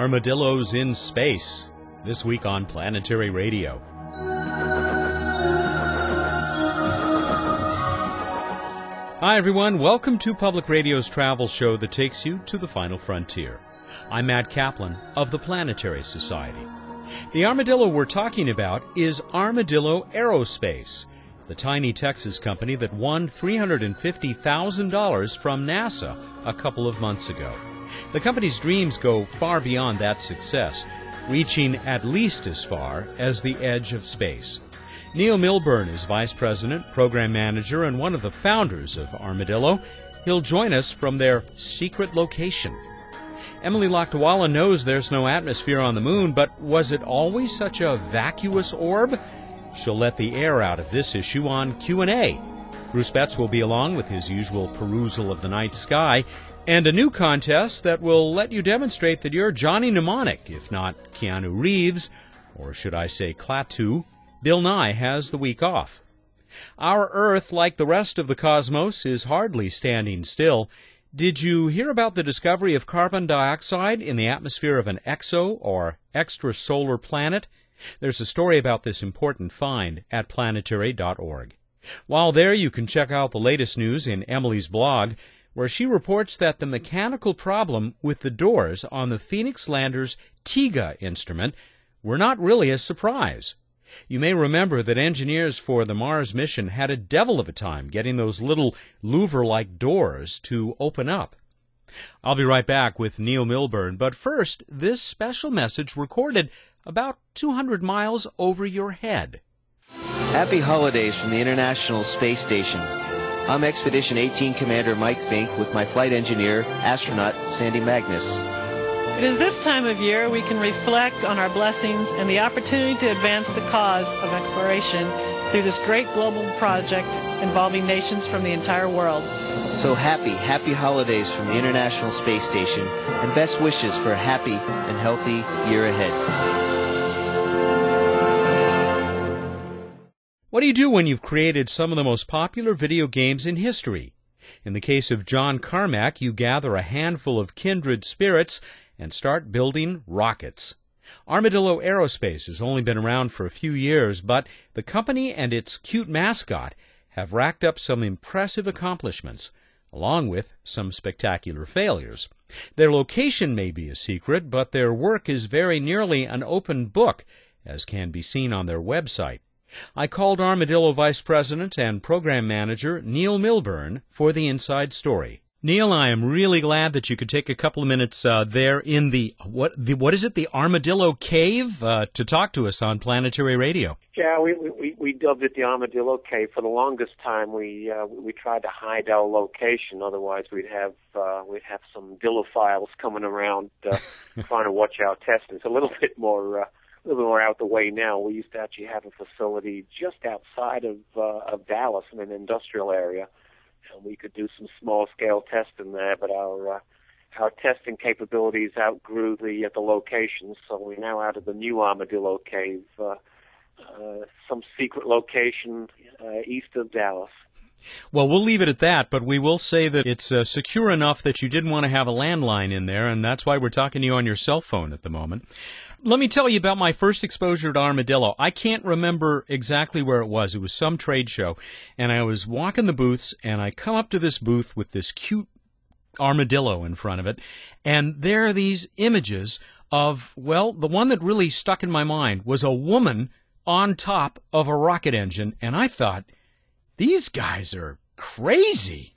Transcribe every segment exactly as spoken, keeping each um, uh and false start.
Armadillos in Space, this week on Planetary Radio. Hi everyone, welcome to Public Radio's travel show that takes you to the final frontier. I'm Matt Kaplan of the Planetary Society. The armadillo we're talking about is Armadillo Aerospace, the tiny Texas company that won three hundred fifty thousand dollars from NASA a couple of months ago. The company's dreams go far beyond that success, reaching at least as far as the edge of space. Neil Milburn is Vice President, Program Manager, and one of the founders of Armadillo. He'll join us from their secret location. Emily Lakdawalla knows there's no atmosphere on the moon, but was it always such a vacuous orb? She'll let the air out of this issue on Q and A. Bruce Betts will be along with his usual perusal of the night sky, and a new contest that will let you demonstrate that you're Johnny Mnemonic, if not Keanu Reeves, or should I say Klaatu. Bill Nye has the week off. Our Earth, like the rest of the cosmos, is hardly standing still. Did you hear about the discovery of carbon dioxide in the atmosphere of an exo or extrasolar planet? There's a story about this important find at planetary dot org. While there, you can check out the latest news in Emily's blog, where she reports that the mechanical problem with the doors on the Phoenix Lander's TIGA instrument were not really a surprise. You may remember that engineers for the Mars mission had a devil of a time getting those little louver-like doors to open up. I'll be right back with Neil Milburn, but first, this special message recorded about two hundred miles over your head. Happy holidays from the International Space Station. I'm Expedition eighteen Commander Mike Fink with my flight engineer, astronaut Sandy Magnus. It is this time of year we can reflect on our blessings and the opportunity to advance the cause of exploration through this great global project involving nations from the entire world. So happy, happy holidays from the International Space Station, and best wishes for a happy and healthy year ahead. What do you do when you've created some of the most popular video games in history? In the case of John Carmack, you gather a handful of kindred spirits and start building rockets. Armadillo Aerospace has only been around for a few years, but the company and its cute mascot have racked up some impressive accomplishments, along with some spectacular failures. Their location may be a secret, but their work is very nearly an open book, as can be seen on their website. I called Armadillo Vice President and Program Manager Neil Milburn for the inside story. Neil, I am really glad that you could take a couple of minutes uh, there in the, what the what is it, the Armadillo Cave, uh, to talk to us on Planetary Radio. Yeah, we we, we dubbed it the Armadillo Cave. For the longest time, we uh, we tried to hide our location. Otherwise, we'd have uh, we'd have some dillophiles coming around uh, trying to watch our testing. It's a little bit more. Uh, A little bit more out the way now. We used to actually have a facility just outside of uh, of Dallas in an industrial area, and we could do some small scale testing there. But our uh, our testing capabilities outgrew the uh, the locations, so we're now out of the new Armadillo Cave, uh, uh, some secret location uh, east of Dallas. Well, we'll leave it at that, but we will say that it's uh, secure enough that you didn't want to have a landline in there, and that's why we're talking to you on your cell phone at the moment. Let me tell you about my first exposure to Armadillo. I can't remember exactly where it was. It was some trade show, and I was walking the booths, and I come up to this booth with this cute armadillo in front of it, and there are these images of, well, the one that really stuck in my mind was a woman on top of a rocket engine, and I thought, these guys are crazy.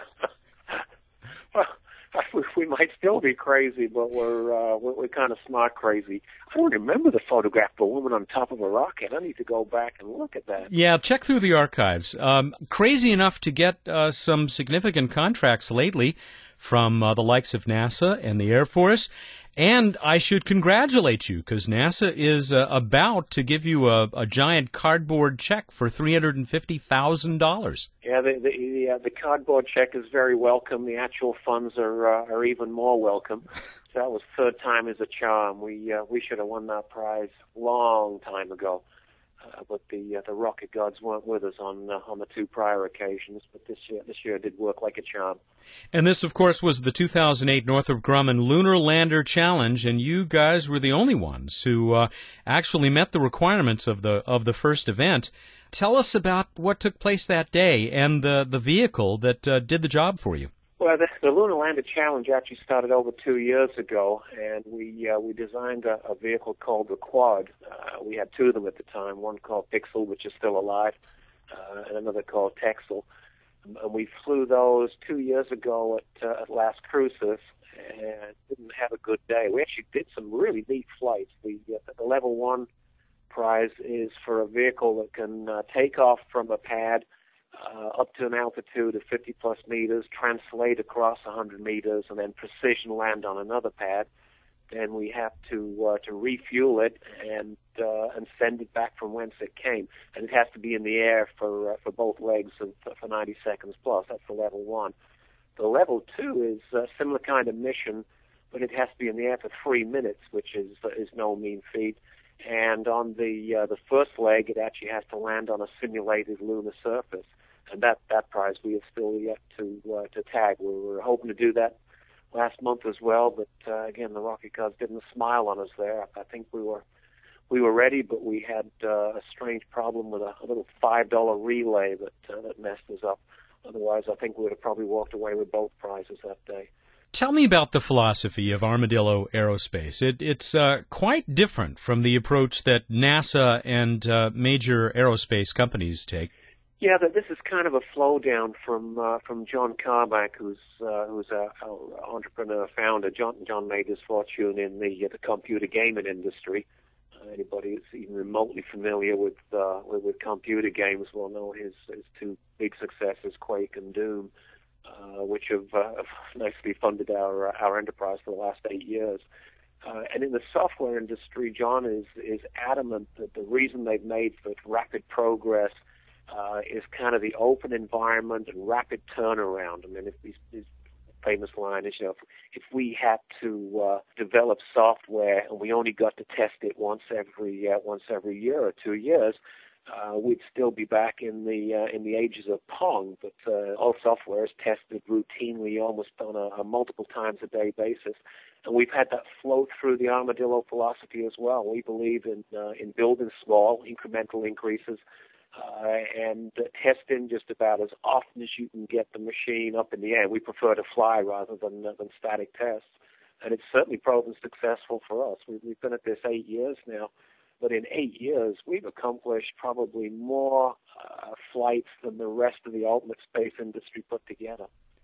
Well, we might still be crazy, but we're uh, we're, we're kind of smart crazy. I don't remember the photograph of a woman on top of a rocket. I need to go back and look at that. Yeah, check through the archives. Um, crazy enough to get uh, some significant contracts lately from uh, the likes of NASA and the Air Force. And I should congratulate you, because NASA is uh, about to give you a, a giant cardboard check for three hundred fifty thousand dollars. Yeah, the the, the, uh, the cardboard check is very welcome. The actual funds are uh, are even more welcome. So that was third time is a charm. We uh, we should have won that prize long time ago. Uh, but the uh, the rocket gods weren't with us on uh, on the two prior occasions. But this year this year did work like a charm. And this, of course, was the two thousand eight Northrop Grumman Lunar Lander Challenge, and you guys were the only ones who uh, actually met the requirements of the of the first event. Tell us about what took place that day and the the vehicle that uh, did the job for you. Well, the, the Lunar Lander Challenge actually started over two years ago, and we uh, we designed a, a vehicle called the Quad. Uh, we had two of them at the time, one called Pixel, which is still alive, uh, and another called Texel. And we flew those two years ago at, uh, at Las Cruces, and didn't have a good day. We actually did some really neat flights. The, uh, the level one prize is for a vehicle that can uh, take off from a pad Uh, up to an altitude of fifty plus meters, translate across one hundred meters, and then precision land on another pad. Then we have to uh, to refuel it and uh, and send it back from whence it came. And it has to be in the air for uh, for both legs of, for ninety seconds plus. That's the level one. The level two is a similar kind of mission, but it has to be in the air for three minutes, which is uh, is no mean feat. And on the uh, the first leg, it actually has to land on a simulated lunar surface. And that, that prize we have still yet to uh, to tag. We were hoping to do that last month as well, but uh, again, the rocket gods didn't smile on us there. I think we were we were ready, but we had uh, a strange problem with a, a little five dollar relay that uh, that messed us up. Otherwise, I think we would have probably walked away with both prizes that day. Tell me about the philosophy of Armadillo Aerospace. It, it's uh, quite different from the approach that NASA and uh, major aerospace companies take. Yeah, but this is kind of a flow down from uh, from John Carmack, who's uh, who's a, a entrepreneur founder. John John made his fortune in the uh, the computer gaming industry. Uh, anybody who's even remotely familiar with, uh, with with computer games will know his his two big successes, Quake and Doom, uh, which have, uh, have nicely funded our our enterprise for the last eight years. Uh, and in the software industry, John is is adamant that the reason they've made such rapid progress Uh, is kind of the open environment and rapid turnaround. I mean, if these, these famous line is, you know, if, if we had to uh, develop software and we only got to test it once every uh, once every year or two years, uh, we'd still be back in the uh, in the ages of Pong. But uh, all software is tested routinely, almost on a, a multiple times a day basis. And we've had that flow through the Armadillo philosophy as well. We believe in uh, in building small incremental increases. Uh, and uh, testing just about as often as you can get the machine up in the air. We prefer to fly rather than uh, than static tests, and it's certainly proven successful for us. We've, we've been at this eight years now, but in eight years we've accomplished probably more uh, flights than the rest of the ultimate space industry put together.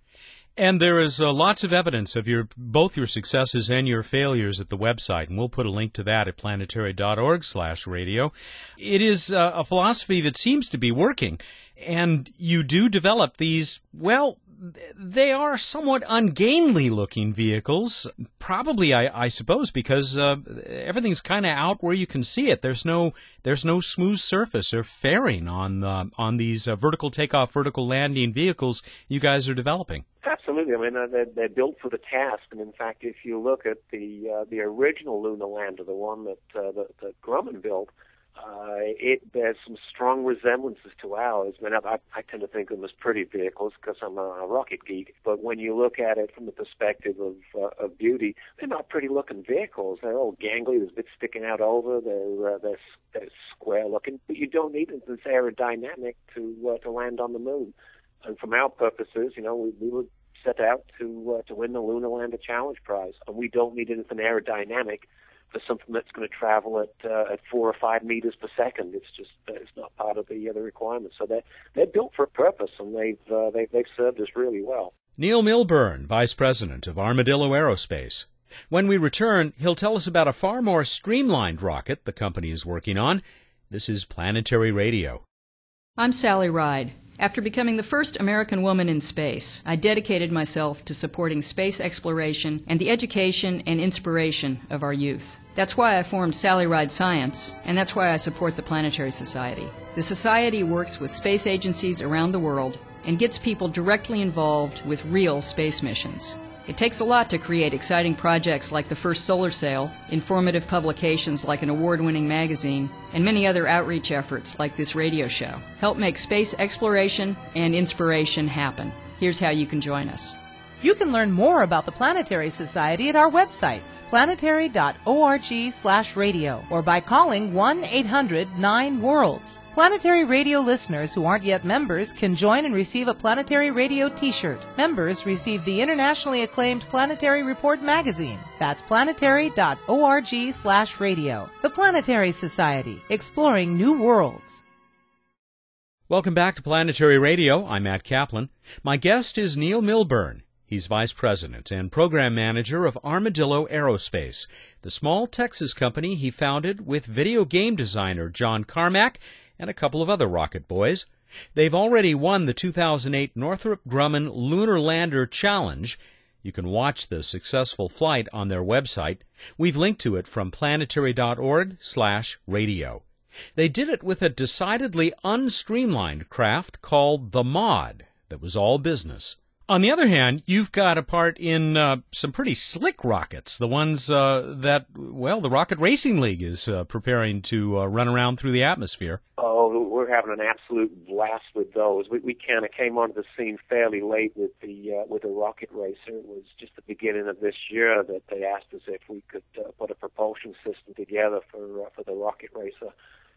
And there is uh, lots of evidence of your both your successes and your failures at the website, and we'll put a link to that at planetary dot org slash radio. It is uh, a philosophy that seems to be working, and you do develop these, well, they are somewhat ungainly-looking vehicles, probably, I, I suppose, because uh, everything's kind of out where you can see it. There's no there's no smooth surface or fairing on uh, on these uh, vertical takeoff, vertical landing vehicles you guys are developing. Absolutely. I mean, uh, they're, they're built for the task, and in fact, if you look at the uh, the original lunar lander, the one that uh, that, that Grumman built, Uh, it bears some strong resemblances to ours. I mean, I, I tend to think of them as pretty vehicles because I'm a, a rocket geek. But when you look at it from the perspective of, uh, of beauty, they're not pretty-looking vehicles. They're all gangly. There's bits sticking out over. They're, uh, they're, they're square-looking. But you don't need it. It's aerodynamic to uh, to land on the moon. And from our purposes, you know, we, we would set out to uh, to win the Lunar Lander Challenge Prize. And we don't need anything aerodynamic for something that's going to travel at uh, at four or five meters per second. It's just uh, it's not part of the other uh, requirements. So they're they're built for a purpose, and they've uh, they've they've served us really well. Neil Milburn, Vice President of Armadillo Aerospace. When we return, he'll tell us about a far more streamlined rocket the company is working on. This is Planetary Radio. I'm Sally Ride. After becoming the first American woman in space, I dedicated myself to supporting space exploration and the education and inspiration of our youth. That's why I formed Sally Ride Science, and that's why I support the Planetary Society. The Society works with space agencies around the world and gets people directly involved with real space missions. It takes a lot to create exciting projects like the first solar sail, informative publications like an award-winning magazine, and many other outreach efforts like this radio show. Help make space exploration and inspiration happen. Here's how you can join us. You can learn more about the Planetary Society at our website, planetary dot org slash radio, or by calling one eight hundred nine worlds. Planetary Radio listeners who aren't yet members can join and receive a Planetary Radio t-shirt. Members receive the internationally acclaimed Planetary Report magazine. That's planetary dot org slash radio. The Planetary Society, exploring new worlds. Welcome back to Planetary Radio. I'm Matt Kaplan. My guest is Neil Milburn. He's Vice President and Program Manager of Armadillo Aerospace, the small Texas company he founded with video game designer John Carmack and a couple of other rocket boys. They've already won the two thousand eight Northrop Grumman Lunar Lander Challenge. You can watch the successful flight on their website. We've linked to it from planetary dot org slash radio. They did it with a decidedly unstreamlined craft called the Mod that was all business. On the other hand, you've got a part in uh, some pretty slick rockets, the ones uh, that, well, the Rocket Racing League is uh, preparing to uh, run around through the atmosphere. Oh, we're having an absolute blast with those. We, we kind of came onto the scene fairly late with the uh, with the Rocket Racer. It was just the beginning of this year that they asked us if we could uh, put a propulsion system together for uh, for the Rocket Racer.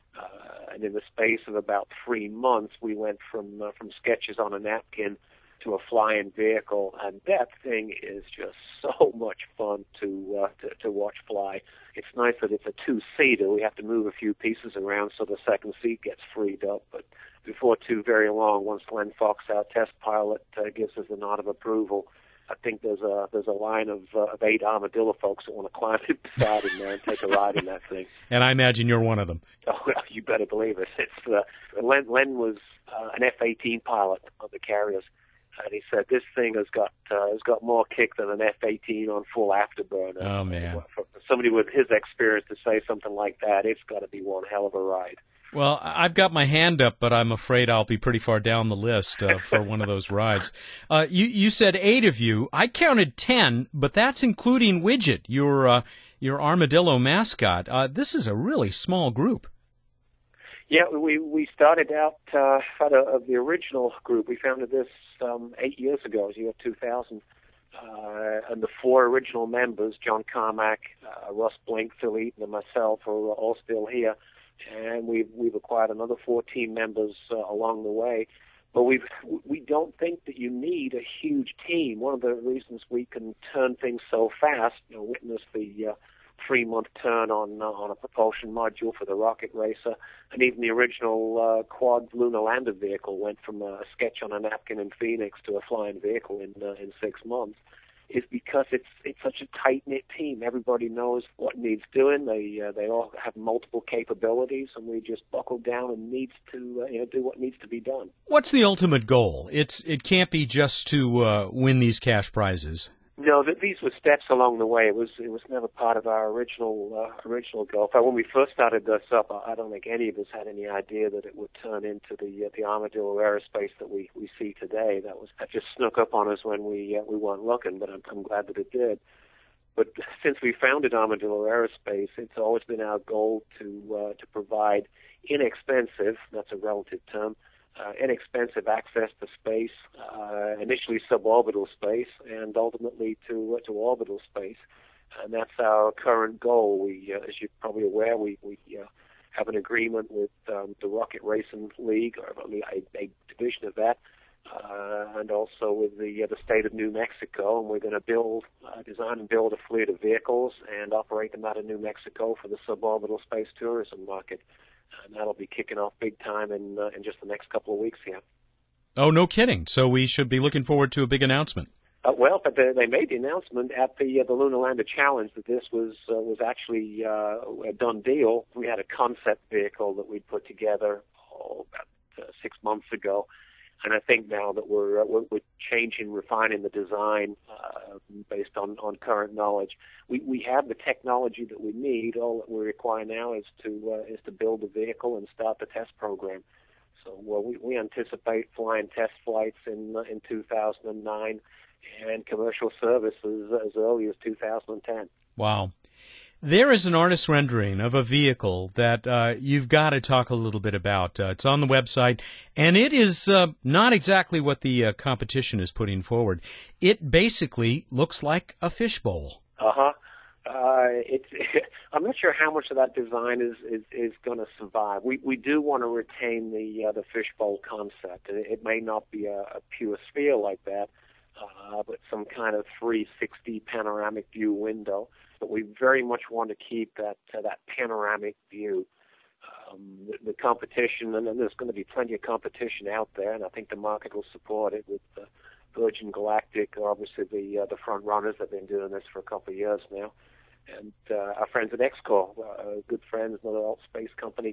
Uh, and in the space of about three months, we went from uh, from sketches on a napkin to a flying vehicle, and that thing is just so much fun to, uh, to to watch fly. It's nice that it's a two-seater. We have to move a few pieces around so the second seat gets freed up, but before too very long, once Len Fox, our test pilot, uh, gives us the nod of approval, I think there's a there's a line of, uh, of eight Armadillo folks that want to climb in beside him there and take a ride in that thing. And I imagine you're one of them. Oh, you better believe it. It's uh, Len, Len was uh, an F eighteen pilot of the carriers. And he said, this thing has got uh, has got more kick than an F eighteen on full afterburner. Oh, man. For somebody with his experience to say something like that, it's got to be one hell of a ride. Well, I've got my hand up, but I'm afraid I'll be pretty far down the list uh, for one of those rides. Uh, you, you said eight of you. I counted ten, but that's including Widget, your, uh, your armadillo mascot. Uh, this is a really small group. Yeah, we we started out uh, out of the original group. We founded this um, eight years ago, year two thousand, uh, and the four original members, John Carmack, uh, Russ Blink, Phil Eaton, and myself, are all still here. And we've we've acquired another fourteen members uh, along the way. But we we don't think that you need a huge team. One of the reasons we can turn things so fast, you know, witness the uh, three-month turn on uh, on a propulsion module for the Rocket Racer, and even the original uh, quad lunar lander vehicle went from a sketch on a napkin in Phoenix to a flying vehicle in uh, in six months, is because it's it's such a tight-knit team. Everybody knows what needs doing. They uh, they all have multiple capabilities, and we just buckle down and needs to uh, you know do what needs to be done. What's the ultimate goal? It's it can't be just to uh, win these cash prizes. No, th- these were steps along the way. It was it was never part of our original uh, original goal. In fact, when we first started this up, I, I don't think any of us had any idea that it would turn into the uh, the Armadillo Aerospace that we, we see today. That was that just snuck up on us when we uh, we weren't looking, but I'm, I'm glad that it did. But since we founded Armadillo Aerospace, it's always been our goal to uh, to provide inexpensive, that's a relative term, Uh, inexpensive access to space, uh, initially suborbital space, and ultimately to uh, to orbital space, and that's our current goal. We, uh, as you're probably aware, we we uh, have an agreement with um, the Rocket Racing League, or I mean, a, a division of that, uh, and also with the uh, the state of New Mexico, and we're going to build, uh, design and build a fleet of vehicles and operate them out of New Mexico for the suborbital space tourism market. And that'll be kicking off big time in uh, in just the next couple of weeks here. Oh, no kidding. So we should be looking forward to a big announcement. Uh, well, but they, they made the announcement at the uh, the Lunar Lander Challenge that this was uh, was actually uh, a done deal. We had a concept vehicle that we'd put together oh, about uh, six months ago. And I think now that we're uh, we're, we're changing, refining the design uh, based on, on current knowledge, we we have the technology that we need. All that we require now is to uh, is to build the vehicle and start the test program. So well, we, we anticipate flying test flights in uh, in two thousand nine and commercial services as early as two thousand ten. Wow. There is an artist rendering of a vehicle that uh, you've got to talk a little bit about. Uh, it's on the website, and it is uh, not exactly what the uh, competition is putting forward. It basically looks like a fishbowl. Uh-huh. Uh, it's, I'm not sure how much of that design is, is, is going to survive. We we do want to retain the uh, the fishbowl concept. It, it may not be a, a pure sphere like that, uh, but some kind of three sixty panoramic view window. But we very much want to keep that uh, that panoramic view. Um, the, the competition, and then there's going to be plenty of competition out there, and I think the market will support it with uh, Virgin Galactic, obviously the uh, the front runners. They've been doing this for a couple of years now. And uh, our friends at Xcor, uh, good friends, another alt space company,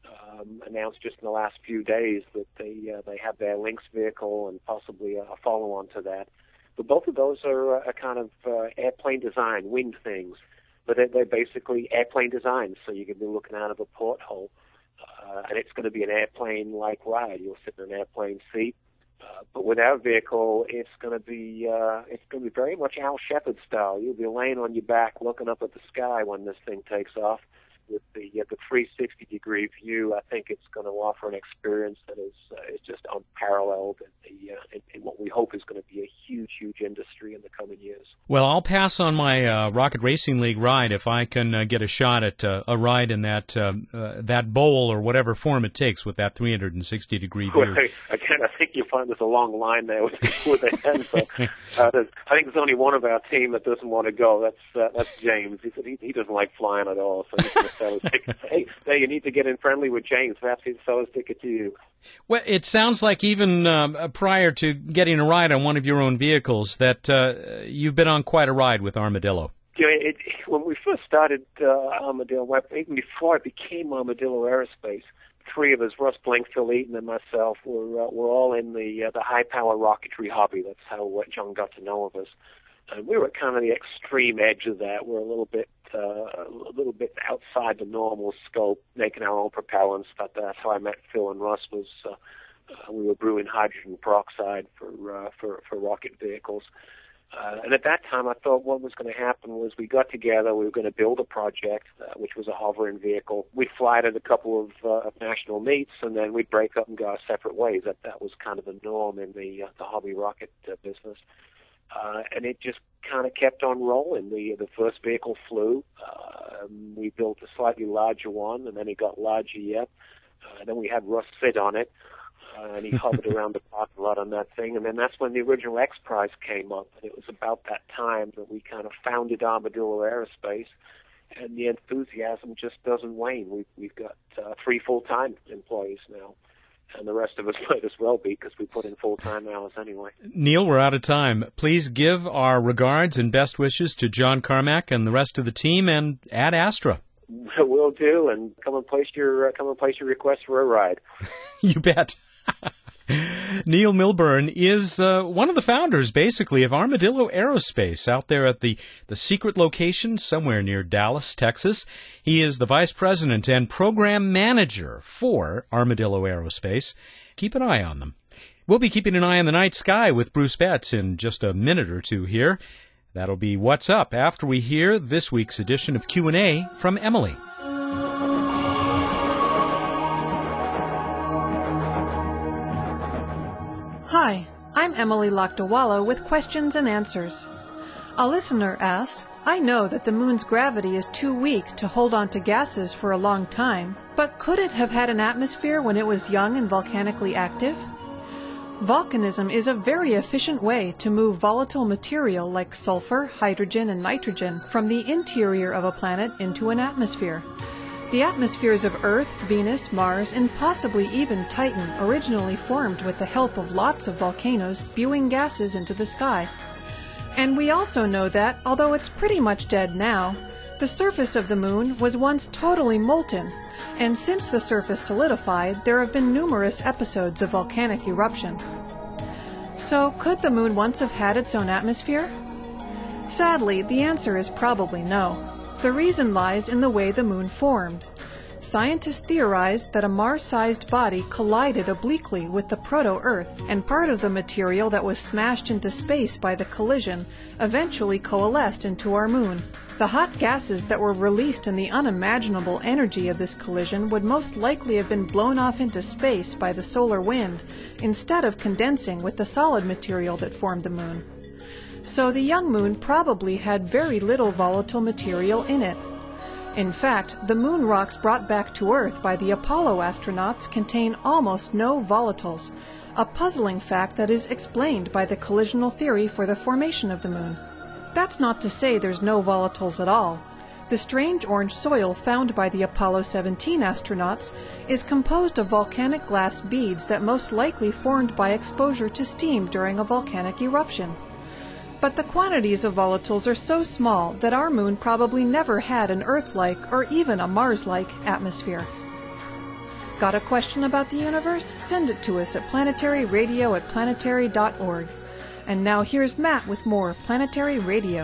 um, announced just in the last few days that they uh, they have their Lynx vehicle and possibly a follow-on to that. But both of those are a kind of uh, airplane design, winged things. But they're, they're basically airplane designs, so you can be looking out of a porthole. Uh, and it's going to be an airplane-like ride. You'll sit in an airplane seat. Uh, but with our vehicle, it's going to be uh, it's going to be very much Al Shepard style. You'll be laying on your back, looking up at the sky when this thing takes off. With the uh, the three sixty degree view, I think it's going to offer an experience that is uh, is just unparalleled in the uh, in, in what we hope is going to be a huge, huge industry in the coming years. Well, I'll pass on my uh, Rocket Racing League ride if I can uh, get a shot at uh, a ride in that uh, uh, that bowl or whatever form it takes with that three sixty degree view. Well, again, I think you'll find there's a long line there with, with the hands. So, uh, I think there's only one of our team that doesn't want to go. That's uh, that's James. He said he, he doesn't like flying at all, so he's going to sell his ticket. Hey, hey, you need to get in friendly with James. Perhaps he'd sell his ticket to you. Well, it sounds like even uh, prior to getting a ride on one of your own vehicles that uh, you've been on quite a ride with Armadillo. You know, it, when we first started uh, Armadillo, even before it became Armadillo Aerospace, three of us, Russ Blink, Phil Eaton, and myself, were uh, were all in the uh, the high power rocketry hobby. That's how uh, John got to know of us. And we were at kind of the extreme edge of that. We're a little bit uh, a little bit outside the normal scope, making our own propellants. But that's how I met Phil and Russ. Was uh, uh, we were brewing hydrogen peroxide for uh, for for rocket vehicles. Uh, and at that time, I thought what was going to happen was we got together, we were going to build a project, uh, which was a hovering vehicle. We'd fly it at a couple of, uh, of national meets, and then we'd break up and go our separate ways. That that was kind of the norm in the uh, the hobby rocket uh, business. Uh, and it just kind of kept on rolling. The the first vehicle flew. Uh, we built a slightly larger one, and then it got larger yet. Uh, then we had Russ sit on it. Uh, and he hovered around the parking lot on that thing. And then that's when the original X Prize came up. And it was about that time that we kind of founded Armadillo Aerospace. And the enthusiasm just doesn't wane. We've, we've got uh, three full-time employees now. And the rest of us might as well be because we put in full-time hours anyway. Neil, we're out of time. Please give our regards and best wishes to John Carmack and the rest of the team and Ad Astra. Will do, and come and place your uh, come and place your request for a ride. You bet. Neil Milburn is uh, one of the founders, basically, of Armadillo Aerospace out there at the, the secret location somewhere near Dallas, Texas. He is the vice president and program manager for Armadillo Aerospace. Keep an eye on them. We'll be keeping an eye on the night sky with Bruce Betts in just a minute or two here. That'll be What's Up after we hear this week's edition of Q and A from Emily. Hi, I'm Emily Lakdawalla with questions and answers. A listener asked, I know that the moon's gravity is too weak to hold on to gases for a long time, but could it have had an atmosphere when it was young and volcanically active? Volcanism is a very efficient way to move volatile material like sulfur, hydrogen, and nitrogen from the interior of a planet into an atmosphere. The atmospheres of Earth, Venus, Mars, and possibly even Titan originally formed with the help of lots of volcanoes spewing gases into the sky. And we also know that, although it's pretty much dead now, the surface of the moon was once totally molten, and since the surface solidified, there have been numerous episodes of volcanic eruption. So, could the moon once have had its own atmosphere? Sadly, the answer is probably no. The reason lies in the way the moon formed. Scientists theorized that a Mars-sized body collided obliquely with the proto-Earth, and part of the material that was smashed into space by the collision eventually coalesced into our moon. The hot gases that were released in the unimaginable energy of this collision would most likely have been blown off into space by the solar wind, instead of condensing with the solid material that formed the moon. So the young moon probably had very little volatile material in it. In fact, the moon rocks brought back to Earth by the Apollo astronauts contain almost no volatiles, a puzzling fact that is explained by the collisional theory for the formation of the moon. That's not to say there's no volatiles at all. The strange orange soil found by the Apollo seventeen astronauts is composed of volcanic glass beads that most likely formed by exposure to steam during a volcanic eruption. But the quantities of volatiles are so small that our moon probably never had an Earth-like or even a Mars-like atmosphere. Got a question about the universe? Send it to us at planetary radio at planetary dot org. And now here's Matt with more Planetary Radio.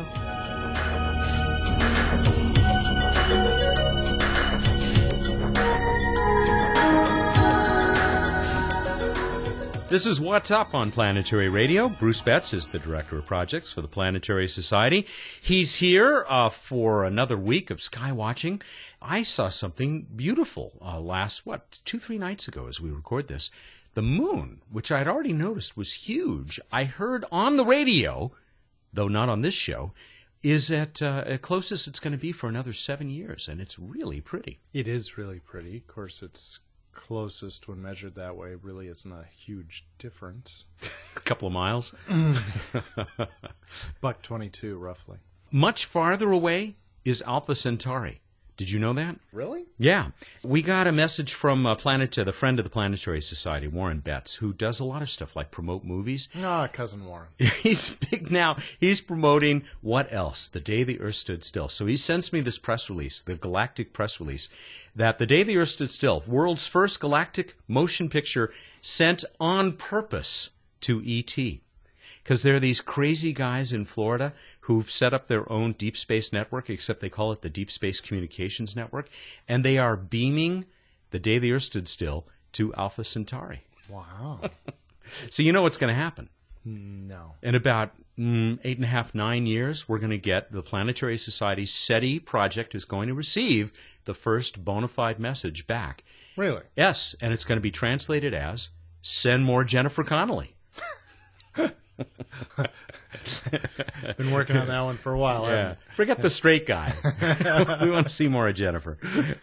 This is What's Up on Planetary Radio. Bruce Betts is the Director of Projects for the Planetary Society. He's here uh, for another week of sky watching. I saw something beautiful uh, last, what, two, three nights ago as we record this. The moon, which I'd already noticed was huge, I heard on the radio, though not on this show, is at uh, closest it's going to be for another seven years, and it's really pretty. It is really pretty. Of course, it's closest when measured that way really isn't a huge difference. A couple of miles. Buck twenty-two, roughly. Much farther away is Alpha Centauri. Did you know that? Really? Yeah. We got a message from uh, Planet, uh, the friend of the Planetary Society, Warren Betts, who does a lot of stuff like promote movies. Ah, Cousin Warren. He's big now. He's promoting what else? The Day the Earth Stood Still. So he sends me this press release, the galactic press release, that The Day the Earth Stood Still, world's first galactic motion picture sent on purpose to E T Because there are these crazy guys in Florida who've set up their own deep space network, except they call it the Deep Space Communications Network, and they are beaming The Day the Earth Stood Still to Alpha Centauri. Wow. So you know what's going to happen. No. In about mm, eight and a half, nine years, we're going to get the Planetary Society's SETI project is going to receive the first bona fide message back. Really? Yes, and it's going to be translated as, send more Jennifer Connelly. Been working on that one for a while. Yeah. Haven't Forget the straight guy. We want to see more of Jennifer.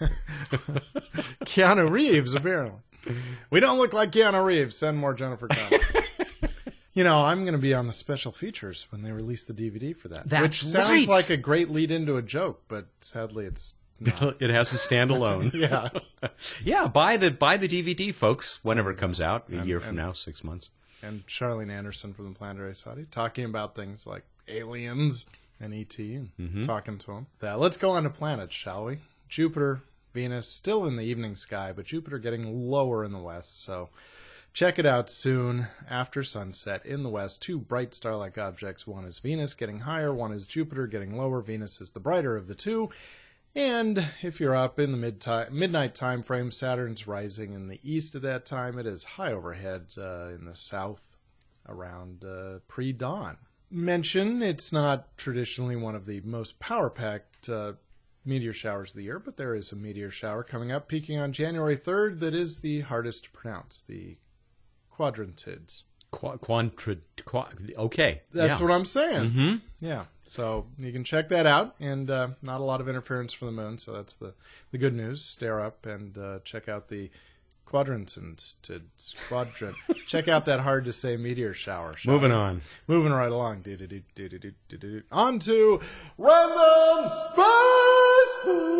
Keanu Reeves, apparently. We don't look like Keanu Reeves. Send more Jennifer Connelly. You know, I'm going to be on the special features when they release the D V D for that. That's which sounds right. like a great lead into a joke, but sadly it's not. It has to stand alone. Yeah. Yeah, buy the buy the D V D, folks, whenever it comes out, a And- year from and- now, six months. And Charlene Anderson from the Planetary Society talking about things like aliens and E T and Mm-hmm. talking to them. That. Let's go on to planets, shall we? Jupiter, Venus, still in the evening sky, but Jupiter getting lower in the west, so check it out soon after sunset in the west. Two bright star-like objects. One is Venus getting higher, one is Jupiter getting lower. Venus is the brighter of the two. And if you're up in the mid midnight time frame, Saturn's rising in the east at that time. It is high overhead uh, in the south around uh, pre-dawn. Mention it's not traditionally one of the most power-packed uh, meteor showers of the year, but there is a meteor shower coming up, peaking on January third, that is the hardest to pronounce, the Quadrantids. Qu- quantra, qu- okay. That's yeah. what I'm saying. Mm-hmm. Yeah, so you can check that out, and uh, not a lot of interference from the moon, so that's the, the good news. Stare up and uh, check out the Quadrantids. Quadrant. Check out that hard-to-say meteor shower. Moving on. Moving right along. Do-do-do-do-do-do-do. On to Random Space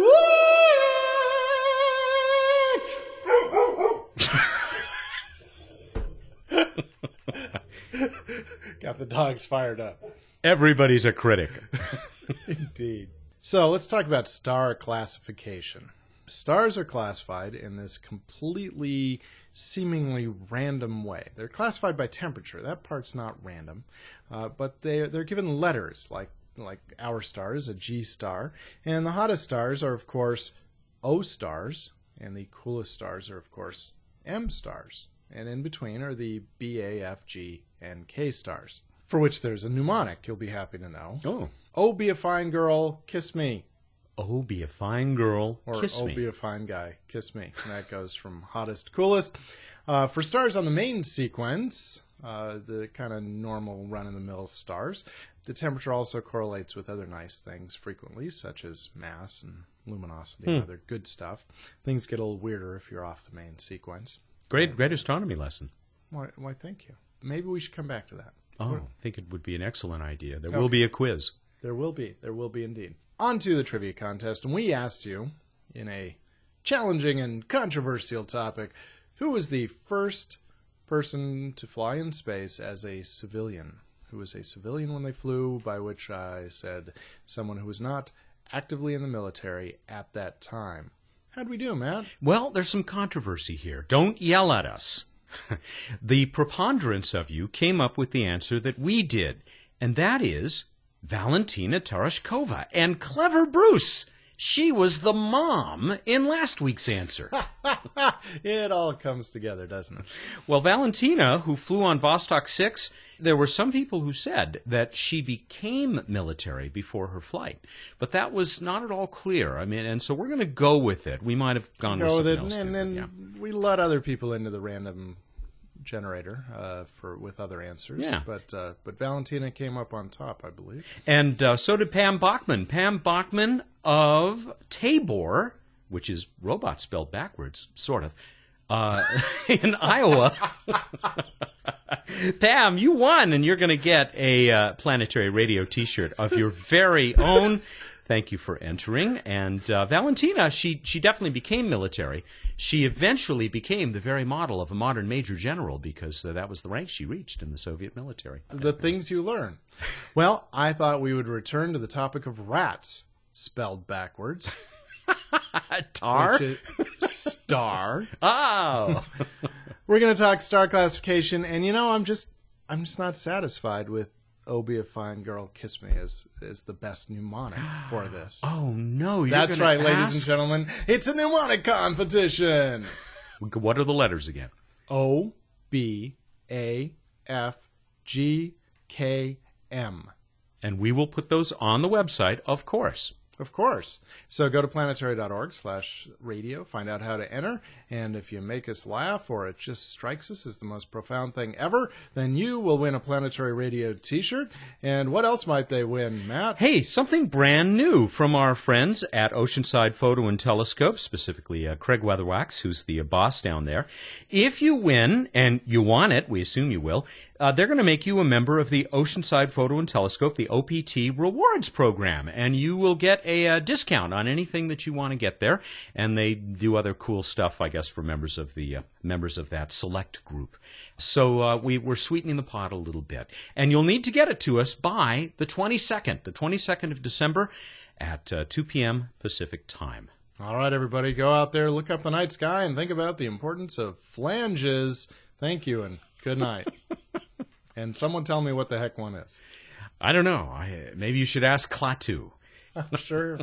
Fact! Got the dogs fired up. Everybody's a critic. Indeed. So let's talk about star classification. Stars are classified in this completely, seemingly random way. They're classified by temperature. That part's not random. Uh, but they're, they're given letters, like, like our star is a G star. And the hottest stars are, of course, O stars. And the coolest stars are, of course, M stars. And in between are the B, A, F, G, and K stars, for which there's a mnemonic, you'll be happy to know. Oh. Oh, be a fine girl, kiss me. Oh, be a fine girl, Or, kiss oh, me. be a fine guy, kiss me. And that goes from hottest to coolest. Uh, for stars on the main sequence, uh, the kind of normal run-of-the-mill stars, the temperature also correlates with other nice things frequently, such as mass and luminosity and Hmm. other good stuff. Things get a little weirder if you're off the main sequence. Great, great astronomy lesson. Why, why thank you. Maybe we should come back to that. Oh, I think it would be an excellent idea. There Okay. will be a quiz. There will be. There will be indeed. On to the trivia contest, and we asked you, in a challenging and controversial topic, who was the first person to fly in space as a civilian? Who was a civilian when they flew, by which I said someone who was not actively in the military at that time. How'd we do, Matt? Well, there's some controversy here. Don't yell at us. The preponderance of you came up with the answer that we did, and that is Valentina Tereshkova. And clever Bruce, she was the mom in last week's answer. It all comes together, doesn't it? Well, Valentina, who flew on Vostok six, there were some people who said that she became military before her flight, but that was not at all clear. I mean, and so we're going to go with it. We might have gone with Go with something it, else. and too, then yeah. we let other people into the random generator uh, for with other answers. Yeah. But uh, but Valentina came up on top, I believe. And uh, so did Pam Bachman. Pam Bachman of Tabor, which is robot spelled backwards, sort of, uh, in Iowa. Pam, you won, and you're going to get a uh, Planetary Radio T-shirt of your very own. Thank you for entering. And uh, Valentina, she, she definitely became military. She eventually became the very model of a modern major general because uh, that was the rank she reached in the Soviet military. The things you learn. Well, I thought we would return to the topic of rats, spelled backwards. Tar? Which is star. Oh! We're going to talk star classification, and you know, I'm just I'm just not satisfied with "Oh, be a fine girl, kiss me" as as the best mnemonic for this. Oh no! You're That's gonna right, ask? ladies and gentlemen. It's a mnemonic competition. What are the letters again? O, B, A, F, G, K, M. And we will put those on the website, of course. Of course. So go to planetary.org slash radio, find out how to enter, and if you make us laugh or it just strikes us as the most profound thing ever, then you will win a Planetary Radio t-shirt. And what else might they win, Matt? Hey, something brand new from our friends at Oceanside Photo and Telescope, specifically uh, Craig Weatherwax, who's the uh, boss down there. If you win, and you want it, we assume you will, Uh, they're going to make you a member of the Oceanside Photo and Telescope, the O P T Rewards Program, and you will get a uh, discount on anything that you want to get there. And they do other cool stuff, I guess, for members of the uh, members of that select group. So uh, we, we're sweetening the pot a little bit, and you'll need to get it to us by the twenty-second, the twenty-second of December, at uh, two p.m. Pacific time. All right, everybody, go out there, look up the night sky, and think about the importance of flanges. Thank you, and good night. And someone tell me what the heck one is. I don't know. I, maybe you should ask Klaatu. I'm sure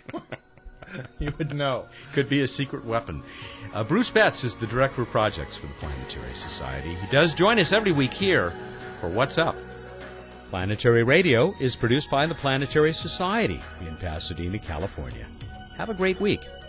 you would know. Could be a secret weapon. Uh, Bruce Betts is the Director of Projects for the Planetary Society. He does join us every week here for What's Up. Planetary Radio is produced by the Planetary Society in Pasadena, California. Have a great week.